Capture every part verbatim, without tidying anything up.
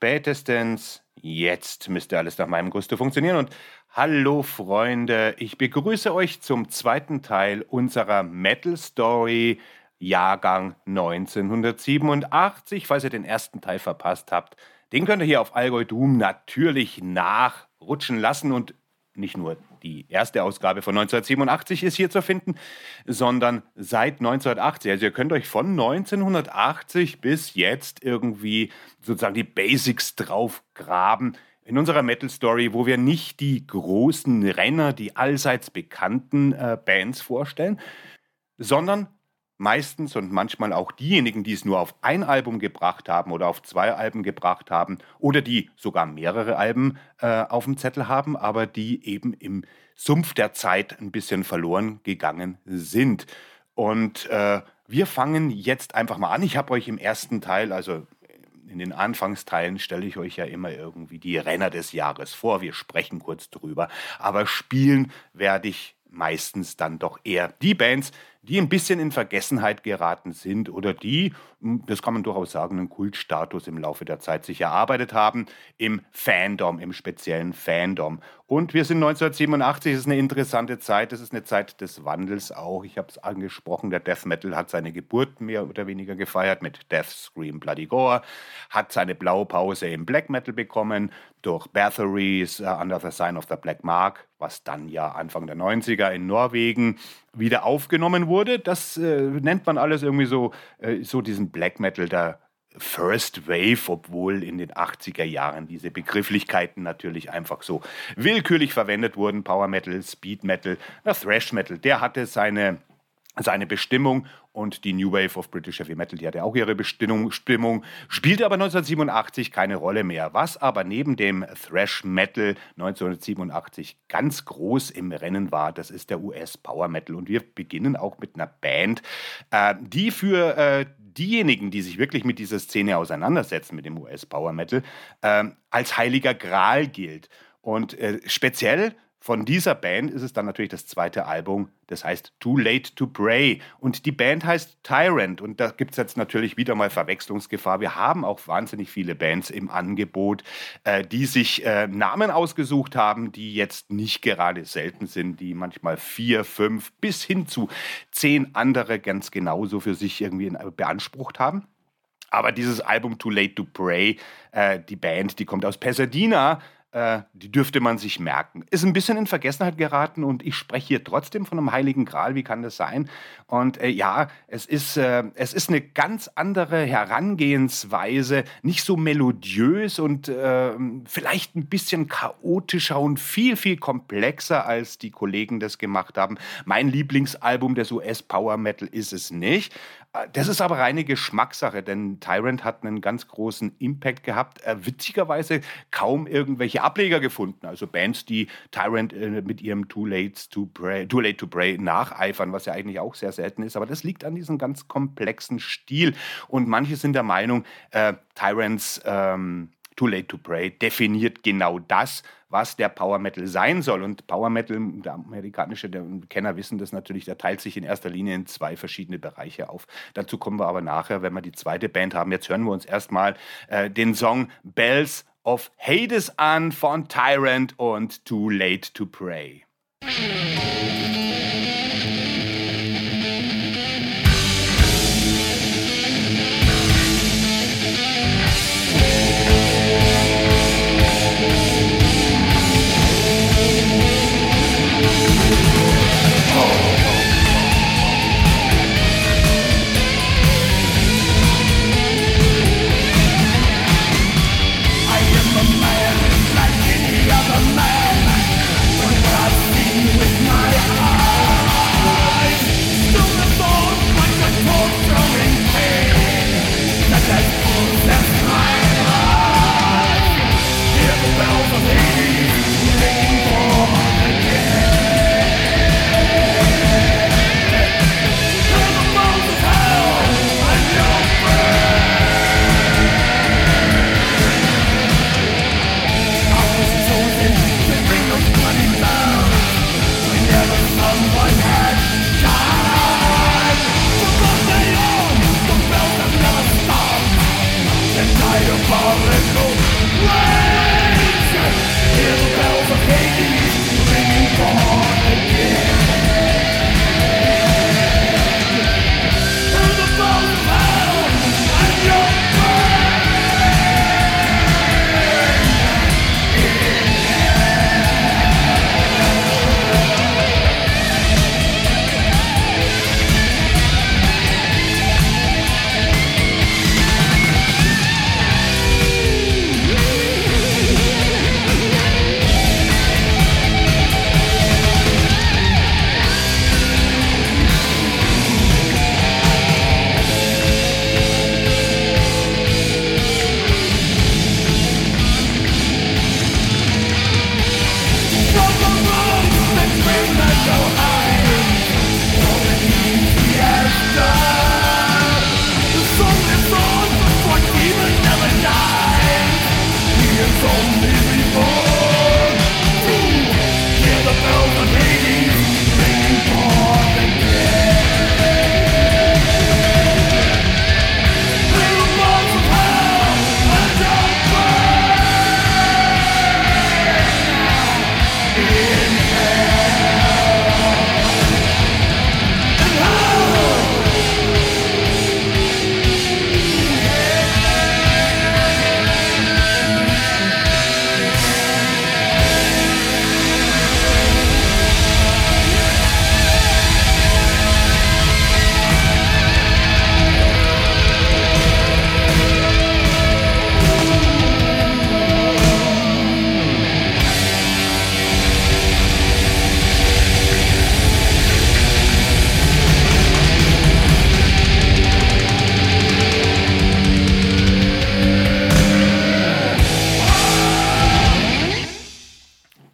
spätestens jetzt müsste alles nach meinem Gusto funktionieren. Und hallo Freunde, ich begrüße euch zum zweiten Teil unserer Metal Story Jahrgang neunzehnhundertsiebenundachtzig. Falls ihr den ersten Teil verpasst habt, den könnt ihr hier auf Allgäu Doom natürlich nachrutschen lassen. Und nicht nur die erste Ausgabe von neunzehnhundertsiebenundachtzig ist hier zu finden, sondern seit neunzehnhundertachtzig. Also ihr könnt euch von neunzehnhundertachtzig bis jetzt irgendwie sozusagen die Basics draufgraben in unserer Metal Story, wo wir nicht die großen Renner, die allseits bekannten äh, Bands vorstellen, sondern meistens und manchmal auch diejenigen, die es nur auf ein Album gebracht haben oder auf zwei Alben gebracht haben oder die sogar mehrere Alben äh, auf dem Zettel haben, aber die eben im Sumpf der Zeit ein bisschen verloren gegangen sind. Und äh, wir fangen jetzt einfach mal an. Ich habe euch im ersten Teil, also in den Anfangsteilen, stelle ich euch ja immer irgendwie die Renner des Jahres vor. Wir sprechen kurz drüber, aber spielen werde ich meistens dann doch eher die Bands, die ein bisschen in Vergessenheit geraten sind oder die, das kann man durchaus sagen, einen Kultstatus im Laufe der Zeit sich erarbeitet haben, im Fandom, im speziellen Fandom. Und wir sind neunzehnhundertsiebenundachtzig, das ist eine interessante Zeit, das ist eine Zeit des Wandels auch. Ich habe es angesprochen, der Death Metal hat seine Geburt mehr oder weniger gefeiert mit Death, Scream, Bloody Gore, hat seine Blaupause im Black Metal bekommen durch Bathory's uh, Under the Sign of the Black Mark, was dann ja Anfang der neunziger in Norwegen wieder aufgenommen wurde. Das äh, nennt man alles irgendwie so, äh, so diesen Black Metal der First Wave, obwohl in den achtziger Jahren diese Begrifflichkeiten natürlich einfach so willkürlich verwendet wurden. Power Metal, Speed Metal, na, Thrash Metal, der hatte seine, seine Bestimmung. Und die New Wave of British Heavy Metal, die hatte auch ihre Bestimmung, Stimmung, spielte aber neunzehnhundertsiebenundachtzig keine Rolle mehr. Was aber neben dem Thrash Metal neunzehnhundertsiebenundachtzig ganz groß im Rennen war, das ist der U S Power Metal. Und wir beginnen auch mit einer Band, äh, die für äh, diejenigen, die sich wirklich mit dieser Szene auseinandersetzen, mit dem U S Power Metal, äh, als heiliger Gral gilt. Und äh, speziell von dieser Band ist es dann natürlich das zweite Album, das heißt Too Late to Pray. Und die Band heißt Tyrant. Und da gibt es jetzt natürlich wieder mal Verwechslungsgefahr. Wir haben auch wahnsinnig viele Bands im Angebot, äh, die sich äh, Namen ausgesucht haben, die jetzt nicht gerade selten sind, die manchmal vier, fünf bis hin zu zehn andere ganz genauso für sich irgendwie beansprucht haben. Aber dieses Album Too Late to Pray, äh, die Band, die kommt aus Pasadena, Äh, die dürfte man sich merken. Ist ein bisschen in Vergessenheit geraten und ich spreche hier trotzdem von einem heiligen Gral. Wie kann das sein? Und äh, ja, es ist, äh, es ist eine ganz andere Herangehensweise, nicht so melodiös und äh, vielleicht ein bisschen chaotischer und viel, viel komplexer, als die Kollegen das gemacht haben. Mein Lieblingsalbum des U S Power Metal ist es nicht. Das ist aber reine Geschmackssache, denn Tyrant hat einen ganz großen Impact gehabt. Äh, witzigerweise kaum irgendwelche Ableger gefunden. Also Bands, die Tyrant äh, mit ihrem Too Late to Pray, Too Late to Pray nacheifern, was ja eigentlich auch sehr selten ist. Aber das liegt an diesem ganz komplexen Stil. Und manche sind der Meinung, äh, Tyrants ähm, Too Late to Pray definiert genau das, was der Power Metal sein soll. Und Power Metal, der amerikanische der Kenner wissen das natürlich, der teilt sich in erster Linie in zwei verschiedene Bereiche auf. Dazu kommen wir aber nachher, wenn wir die zweite Band haben. Jetzt hören wir uns erstmal äh, den Song Bells of Hades an von Tyrant und Too Late to Pray. I am a man like any other man.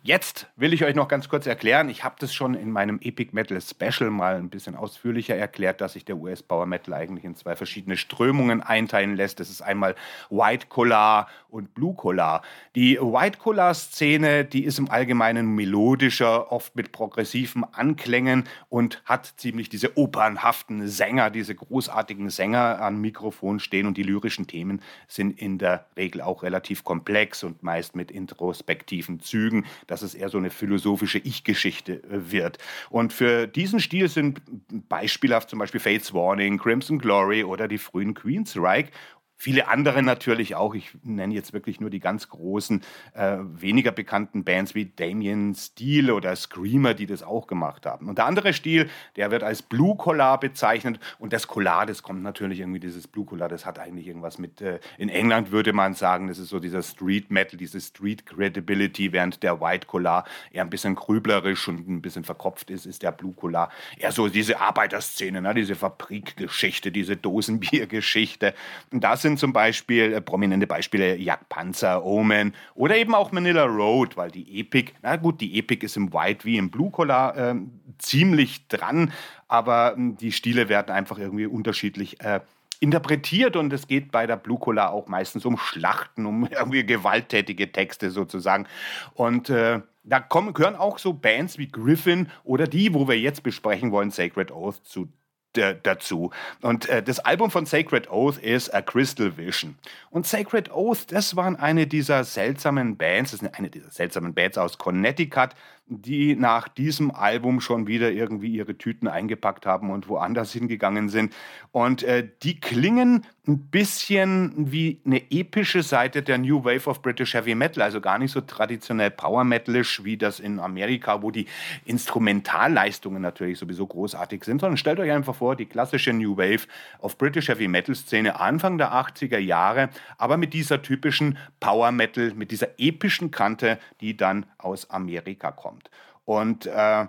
Jetzt will ich euch noch ganz kurz erklären, ich habe das schon in meinem Epic Metal Special mal ein bisschen ausführlicher erklärt, dass sich der U S Power Metal eigentlich in zwei verschiedene Strömungen einteilen lässt. Das ist einmal White Collar und Blue Collar. Die White Collar Szene, die ist im Allgemeinen melodischer, oft mit progressiven Anklängen und hat ziemlich diese opernhaften Sänger, diese großartigen Sänger am Mikrofon stehen, und die lyrischen Themen sind in der Regel auch relativ komplex und meist mit introspektiven Zügen, dass es eher so eine philosophische Ich-Geschichte wird. Und für diesen Stil sind beispielhaft zum Beispiel Fates Warning, Crimson Glory oder die frühen Queensryche. Viele andere natürlich auch. Ich nenne jetzt wirklich nur die ganz großen, äh, weniger bekannten Bands wie Damien Steel oder Screamer, die das auch gemacht haben. Und der andere Stil, der wird als Blue Collar bezeichnet. Und das Collar, das kommt natürlich irgendwie, dieses Blue Collar, das hat eigentlich irgendwas mit, äh, in England würde man sagen, das ist so dieser Street Metal, diese Street Credibility, während der White Collar eher ein bisschen grüblerisch und ein bisschen verkopft ist, ist der Blue Collar eher so diese Arbeiterszene, ne? Diese Fabrikgeschichte, diese Dosenbiergeschichte. Und da sind zum Beispiel äh, prominente Beispiele Jagdpanzer, Omen oder eben auch Manila Road, weil die Epic, na gut, die Epic ist im White wie im Blue Collar äh, ziemlich dran, aber äh, die Stile werden einfach irgendwie unterschiedlich äh, interpretiert, und es geht bei der Blue Collar auch meistens um Schlachten, um irgendwie gewalttätige Texte sozusagen. Und äh, da kommen, gehören auch so Bands wie Griffin oder die, wo wir jetzt besprechen wollen, Sacred Oath, zu dazu. Und äh, das Album von Sacred Oath ist A Crystal Vision. Und Sacred Oath, das waren eine dieser seltsamen Bands, das ist eine dieser seltsamen Bands aus Connecticut, die nach diesem Album schon wieder irgendwie ihre Tüten eingepackt haben und woanders hingegangen sind. Und äh, die klingen ein bisschen wie eine epische Seite der New Wave of British Heavy Metal, also gar nicht so traditionell Power Metalisch wie das in Amerika, wo die Instrumentalleistungen natürlich sowieso großartig sind, sondern stellt euch einfach vor, die klassische New Wave of British Heavy Metal Szene Anfang der achtziger Jahre, aber mit dieser typischen Power Metal, mit dieser epischen Kante, die dann aus Amerika kommt. Und äh,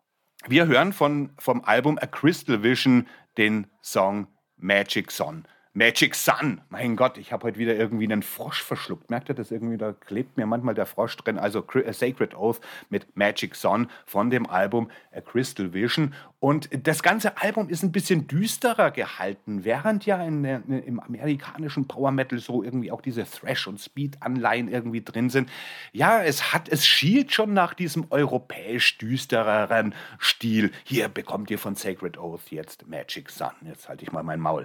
wir hören von, vom Album A Crystal Vision den Song Magic Sun. Magic Sun, mein Gott, ich habe heute wieder irgendwie einen Frosch verschluckt. Merkt ihr das irgendwie? Da klebt mir manchmal der Frosch drin. Also A Sacred Oath mit Magic Sun von dem Album A Crystal Vision. Und das ganze Album ist ein bisschen düsterer gehalten, während ja in, in, im amerikanischen Power Metal so irgendwie auch diese Thrash- und Speed-Anleihen irgendwie drin sind. Ja, es hat, es schielt schon nach diesem europäisch düstereren Stil. Hier bekommt ihr von Sacred Oath jetzt Magic Sun. Jetzt halte ich mal mein Maul.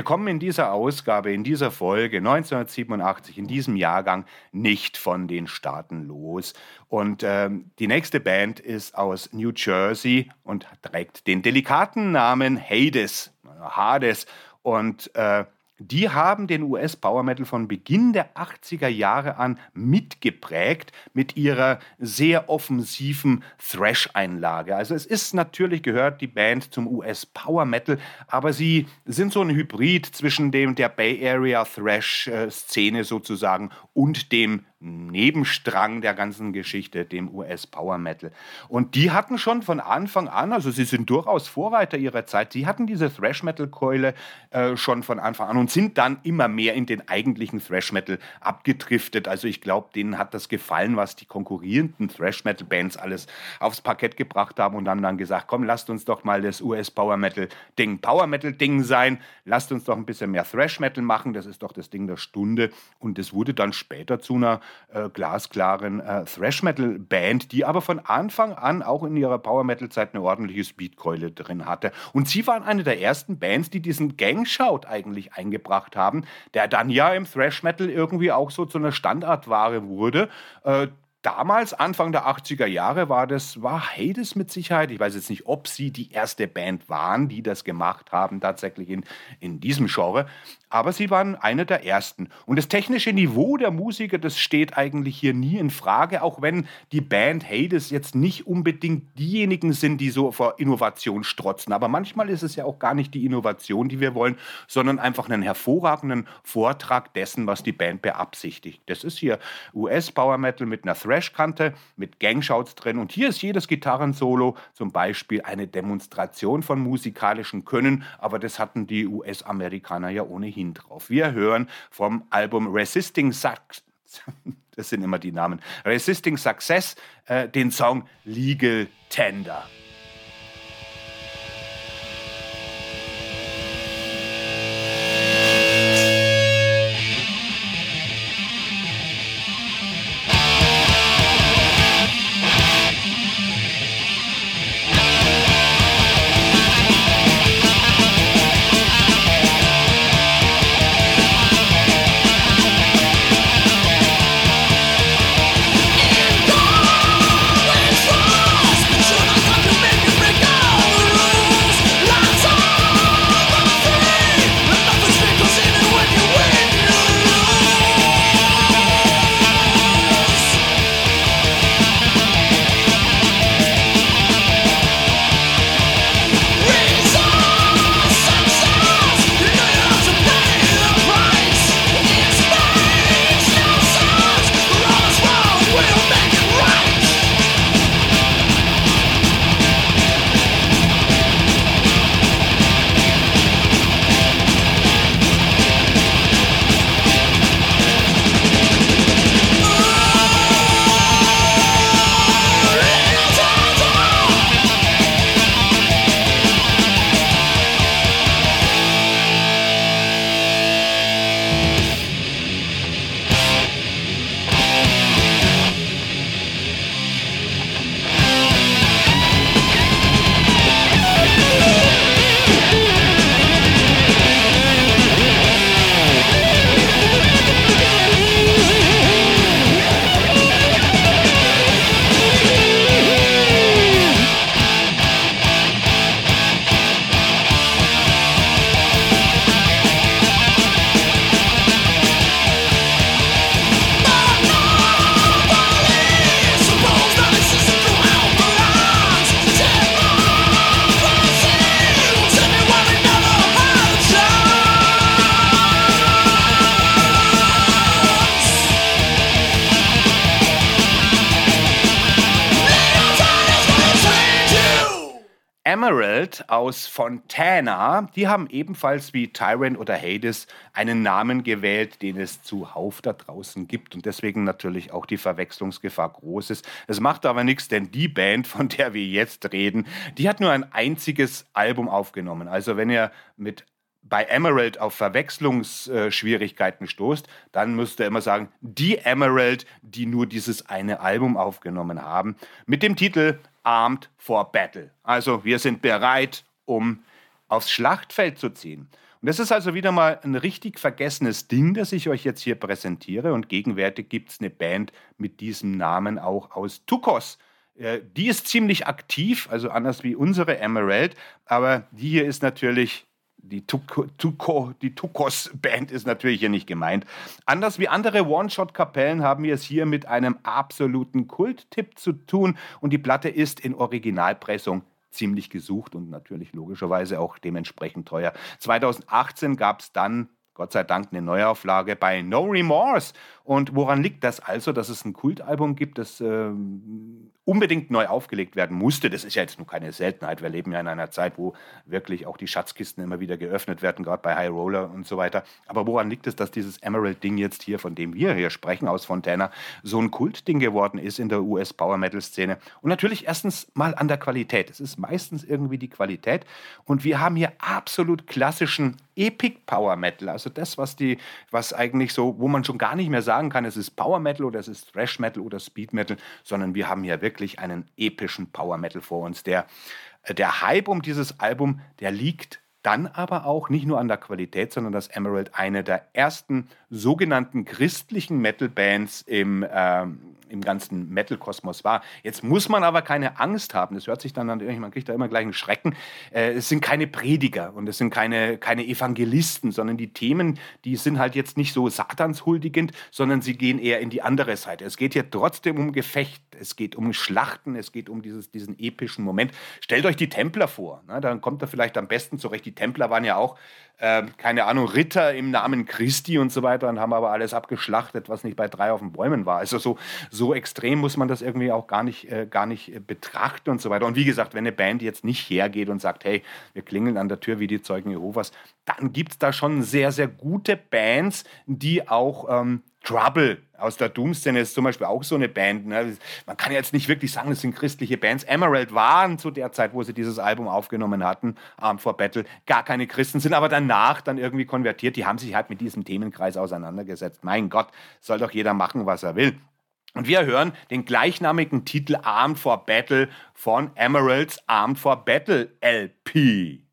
Wir kommen in dieser Ausgabe, in dieser Folge neunzehnhundertsiebenundachtzig, in diesem Jahrgang nicht von den Staaten los. Und ähm, die nächste Band ist aus New Jersey und trägt den delikaten Namen Hades, Hades. Und äh, die haben den U S-Power Metal von Beginn der achtziger Jahre an mitgeprägt mit ihrer sehr offensiven Thrash-Einlage. Also es ist natürlich, gehört die Band zum U S-Power Metal, aber sie sind so ein Hybrid zwischen dem der Bay Area Thrash-Szene sozusagen und dem Nebenstrang der ganzen Geschichte, dem U S-Power Metal. Und die hatten schon von Anfang an, also sie sind durchaus Vorreiter ihrer Zeit, sie hatten diese Thrash-Metal-Keule äh, schon von Anfang an und sind dann immer mehr in den eigentlichen Thrash-Metal abgedriftet. Also ich glaube, denen hat das gefallen, was die konkurrierenden Thrash-Metal-Bands alles aufs Parkett gebracht haben und haben dann gesagt, komm, lasst uns doch mal das U S-Power-Metal-Ding Power-Metal-Ding sein, lasst uns doch ein bisschen mehr Thrash-Metal machen, das ist doch das Ding der Stunde. Und das wurde dann später zu einer Äh, glasklaren äh, Thrash-Metal-Band, die aber von Anfang an auch in ihrer Power-Metal-Zeit eine ordentliche Speedkeule drin hatte. Und sie waren eine der ersten Bands, die diesen Gang-Shout eigentlich eingebracht haben, der dann ja im Thrash-Metal irgendwie auch so zu einer Standardware wurde. Äh, Damals, Anfang der achtziger Jahre, war das, war Hades mit Sicherheit. Ich weiß jetzt nicht, ob sie die erste Band waren, die das gemacht haben, tatsächlich in, in diesem Genre. Aber sie waren eine der ersten. Und das technische Niveau der Musiker, das steht eigentlich hier nie in Frage, auch wenn die Band Hades jetzt nicht unbedingt diejenigen sind, die so vor Innovation strotzen. Aber manchmal ist es ja auch gar nicht die Innovation, die wir wollen, sondern einfach einen hervorragenden Vortrag dessen, was die Band beabsichtigt. Das ist hier U S-Power Metal mit einer Thrash-Kante, mit Gangshouts drin. Und hier ist jedes Gitarrensolo zum Beispiel eine Demonstration von musikalischem Können. Aber das hatten die U S-Amerikaner ja ohnehin drauf. Wir hören vom Album Resisting Success, das sind immer die Namen, Resisting Success, äh, den Song Legal Tender. Emerald aus Fontana, die haben ebenfalls wie Tyrant oder Hades einen Namen gewählt, den es zuhauf da draußen gibt und deswegen natürlich auch die Verwechslungsgefahr groß ist. Es macht aber nichts, denn die Band, von der wir jetzt reden, die hat nur ein einziges Album aufgenommen. Also wenn ihr mit bei Emerald auf Verwechslungsschwierigkeiten stoßt, dann müsst ihr immer sagen, die Emerald, die nur dieses eine Album aufgenommen haben, mit dem Titel Armed for Battle. Also wir sind bereit, um aufs Schlachtfeld zu ziehen. Und das ist also wieder mal ein richtig vergessenes Ding, das ich euch jetzt hier präsentiere. Und gegenwärtig gibt es eine Band mit diesem Namen auch aus Tukos. Äh, die ist ziemlich aktiv, also anders wie unsere Emerald. Aber die hier ist natürlich, die Tuko, Tuko, die Tukos-Band ist natürlich hier nicht gemeint. Anders wie andere One-Shot-Kapellen haben wir es hier mit einem absoluten Kult-Tipp zu tun. Und die Platte ist in Originalpressung ziemlich gesucht und natürlich logischerweise auch dementsprechend teuer. zweitausendachtzehn gab es dann, Gott sei Dank, eine Neuauflage bei No Remorse. Und woran liegt das also, dass es ein Kultalbum gibt, das äh, unbedingt neu aufgelegt werden musste? Das ist ja jetzt nur keine Seltenheit. Wir leben ja in einer Zeit, wo wirklich auch die Schatzkisten immer wieder geöffnet werden, gerade bei High Roller und so weiter. Aber woran liegt es, dass dieses Emerald-Ding jetzt hier, von dem wir hier sprechen, aus Fontana, so ein Kultding geworden ist in der U S-Power-Metal-Szene? Und natürlich erstens mal an der Qualität. Es ist meistens irgendwie die Qualität. Und wir haben hier absolut klassischen Epic Power Metal, also das, was die, was eigentlich so, wo man schon gar nicht mehr sagen kann, es ist Power Metal oder es ist Thrash Metal oder Speed Metal, sondern wir haben hier wirklich einen epischen Power Metal vor uns. Der, der Hype um dieses Album, der liegt dann aber auch nicht nur an der Qualität, sondern dass Emerald eine der ersten sogenannten christlichen Metal-Bands im, ähm, im ganzen Metal-Kosmos war. Jetzt muss man aber keine Angst haben. Das hört sich dann natürlich, man kriegt da immer gleich einen Schrecken. Äh, es sind keine Prediger und es sind keine, keine Evangelisten, sondern die Themen, die sind halt jetzt nicht so satanshuldigend, sondern sie gehen eher in die andere Seite. Es geht hier trotzdem um Gefecht, es geht um Schlachten, es geht um dieses, diesen epischen Moment. Stellt euch die Templer vor, ne? Dann kommt er vielleicht am besten zurecht. Die Templer waren ja auch, äh, keine Ahnung, Ritter im Namen Christi und so weiter und haben aber alles abgeschlachtet, was nicht bei drei auf den Bäumen war. Also so, so extrem muss man das irgendwie auch gar nicht, äh, gar nicht äh, betrachten und so weiter. Und wie gesagt, wenn eine Band jetzt nicht hergeht und sagt, hey, wir klingeln an der Tür wie die Zeugen Jehovas, dann gibt es da schon sehr, sehr gute Bands, die auch ähm, Trouble aus der Doom-Szene ist zum Beispiel auch so eine Band. Ne? Man kann jetzt nicht wirklich sagen, es sind christliche Bands. Emerald waren zu der Zeit, wo sie dieses Album aufgenommen hatten, Armed for Battle, gar keine Christen, sind aber danach dann irgendwie konvertiert. Die haben sich halt mit diesem Themenkreis auseinandergesetzt. Mein Gott, soll doch jeder machen, was er will. Und wir hören den gleichnamigen Titel Armed for Battle von Emeralds Armed for Battle L P.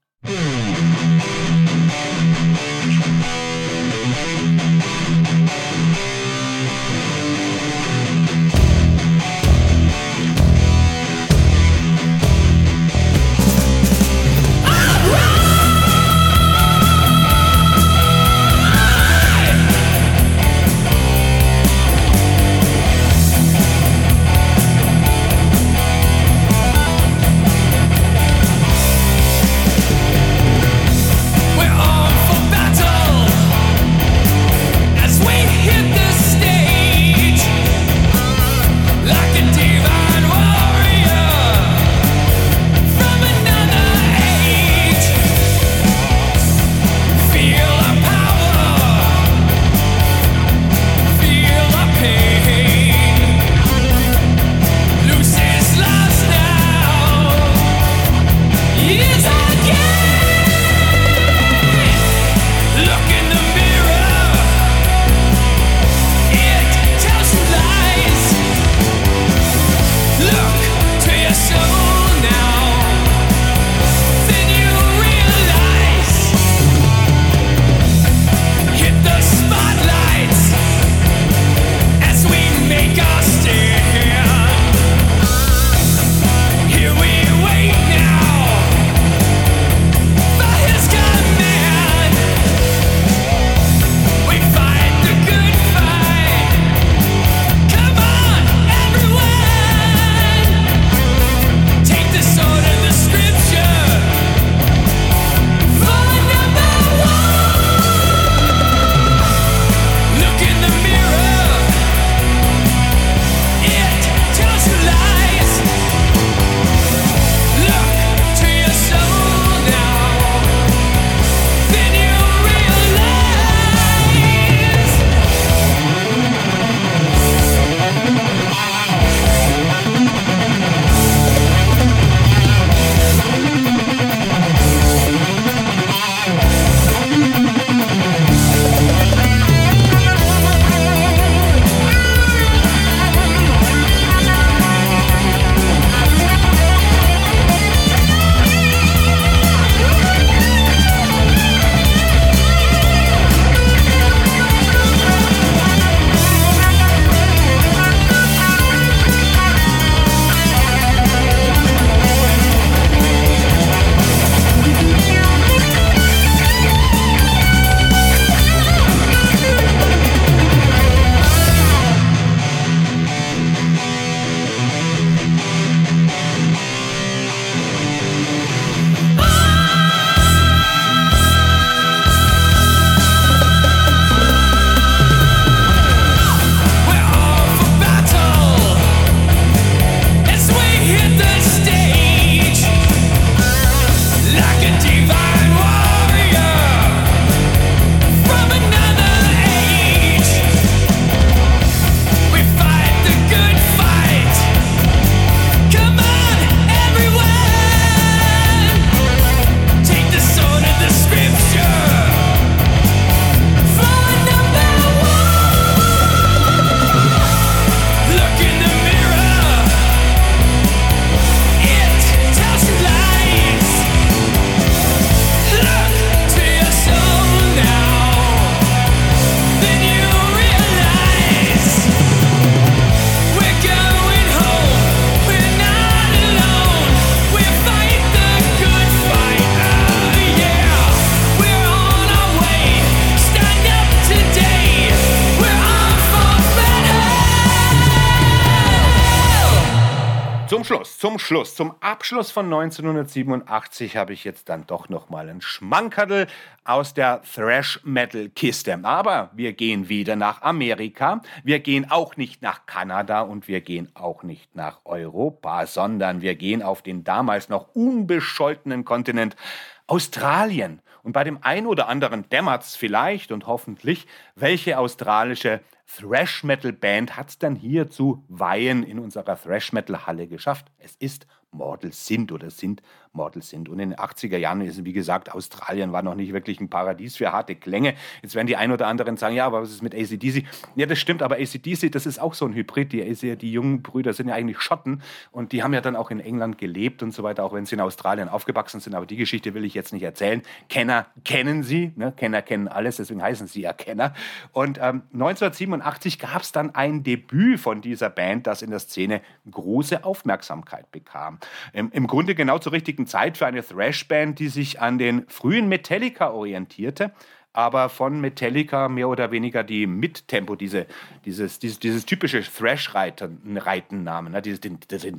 Schluss, zum Schluss, zum Abschluss von neunzehnhundertsiebenundachtzig habe ich jetzt dann doch nochmal ein Schmankerl aus der Thrash-Metal-Kiste. Aber wir gehen wieder nach Amerika, wir gehen auch nicht nach Kanada und wir gehen auch nicht nach Europa, sondern wir gehen auf den damals noch unbescholtenen Kontinent Australien. Und bei dem einen oder anderen dämmert's vielleicht und hoffentlich, welche australische Thrash-Metal-Band hat es dann hier zu Weihen in unserer Thrash-Metal-Halle geschafft? Es ist Mortal Sin oder sind Mortal Sin. Und in den achtziger Jahren ist, wie gesagt, Australien war noch nicht wirklich ein Paradies für harte Klänge. Jetzt werden die ein oder anderen sagen, ja, aber was ist mit A C D C? Ja, das stimmt, aber A C D C, das ist auch so ein Hybrid. Die, die jungen Brüder sind ja eigentlich Schotten und die haben ja dann auch in England gelebt und so weiter, auch wenn sie in Australien aufgewachsen sind. Aber die Geschichte will ich jetzt nicht erzählen. Kenner kennen sie, ne? Kenner kennen alles, deswegen heißen sie ja Kenner. Und ähm, neunzehnhundertsiebenundachtzig gab es dann ein Debüt von dieser Band, das in der Szene große Aufmerksamkeit bekam. Im, im Grunde genau zur richtigen Zeit für eine Thrash-Band, die sich an den frühen Metallica orientierte, aber von Metallica mehr oder weniger die Mittempo, diese, dieses, dieses, dieses typische Thrash-Reiten nahmen, ne? dieses,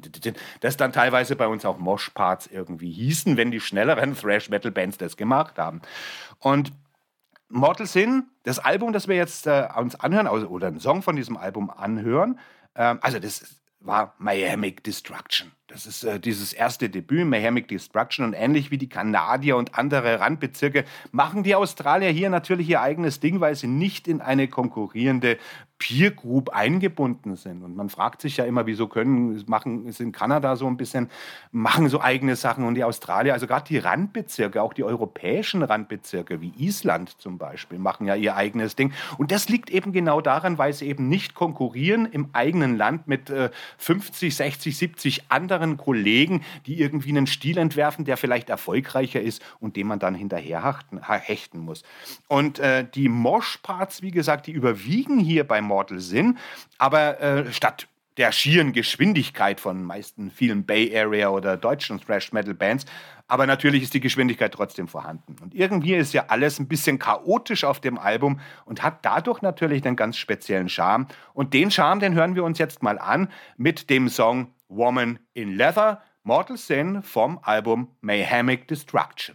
das dann teilweise bei uns auch Mosh-Parts irgendwie hießen, wenn die schnelleren Thrash-Metal-Bands das gemacht haben. Und Mortal Sin, das Album, das wir jetzt äh, uns anhören, also, oder einen Song von diesem Album anhören, äh, also das war Mayhemic Destruction. Das ist äh, dieses erste Debüt, Mayhemic Destruction, und ähnlich wie die Kanadier und andere Randbezirke machen die Australier hier natürlich ihr eigenes Ding, weil sie nicht in eine konkurrierende Peer Group eingebunden sind. Und man fragt sich ja immer, wieso können, machen, ist in Kanada so ein bisschen, machen so eigene Sachen und die Australier, also gerade die Randbezirke, auch die europäischen Randbezirke, wie Island zum Beispiel, machen ja ihr eigenes Ding. Und das liegt eben genau daran, weil sie eben nicht konkurrieren im eigenen Land mit äh, fünfzig, sechzig, siebzig anderen Kollegen, die irgendwie einen Stil entwerfen, der vielleicht erfolgreicher ist und dem man dann hinterher hechten muss. Und äh, die Mosh-Parts, wie gesagt, die überwiegen hier beim Mortal Sin, aber äh, statt der schieren Geschwindigkeit von meisten vielen Bay Area oder deutschen Thrash-Metal-Bands, aber natürlich ist die Geschwindigkeit trotzdem vorhanden. Und irgendwie ist ja alles ein bisschen chaotisch auf dem Album und hat dadurch natürlich einen ganz speziellen Charme. Und den Charme, den hören wir uns jetzt mal an mit dem Song Woman in Leather, Mortal Sin vom Album Mayhemic Destruction.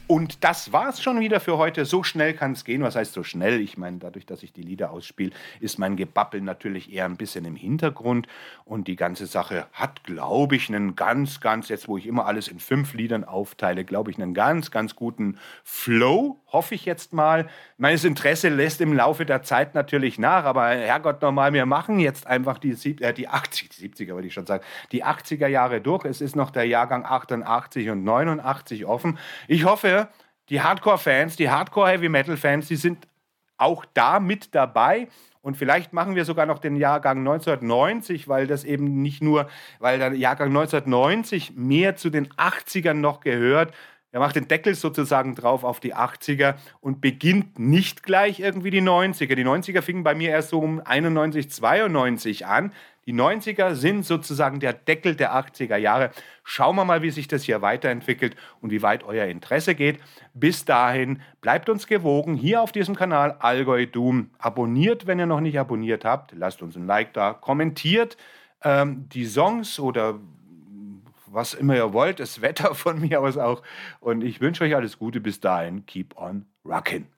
Und das war's schon wieder für heute. So schnell kann es gehen. Was heißt so schnell? Ich meine, dadurch, dass ich die Lieder ausspiele, ist mein Gebabbel natürlich eher ein bisschen im Hintergrund. Und die ganze Sache hat, glaube ich, einen ganz, ganz, jetzt wo ich immer alles in fünf Liedern aufteile, glaube ich, einen ganz, ganz guten Flow. Hoffe ich jetzt mal. Mein Interesse lässt im Laufe der Zeit natürlich nach. Aber Herrgott nochmal, wir machen jetzt einfach die, Sieb- äh, die achtzig, die siebziger würde ich schon sagen, die achtziger Jahre durch. Es ist noch der Jahrgang achtundachtzig und neunundachtzig offen. Ich hoffe, die Hardcore-Fans, die Hardcore-Heavy-Metal-Fans, die sind auch da mit dabei. Und vielleicht machen wir sogar noch den Jahrgang neunzehnhundertneunzig, weil das eben nicht nur, weil der Jahrgang neunzehnhundertneunzig mehr zu den achtzigern noch gehört. Er macht den Deckel sozusagen drauf auf die achtziger und beginnt nicht gleich irgendwie die neunziger. Die neunziger fingen bei mir erst so um einundneunzig, zweiundneunzig an. Die neunziger sind sozusagen der Deckel der achtziger Jahre. Schauen wir mal, wie sich das hier weiterentwickelt und wie weit euer Interesse geht. Bis dahin, bleibt uns gewogen hier auf diesem Kanal Allgäu Doom. Abonniert, wenn ihr noch nicht abonniert habt. Lasst uns ein Like da. Kommentiert ähm, die Songs oder was immer ihr wollt. Das Wetter von mir aus auch. Und ich wünsche euch alles Gute. Bis dahin, keep on rockin'.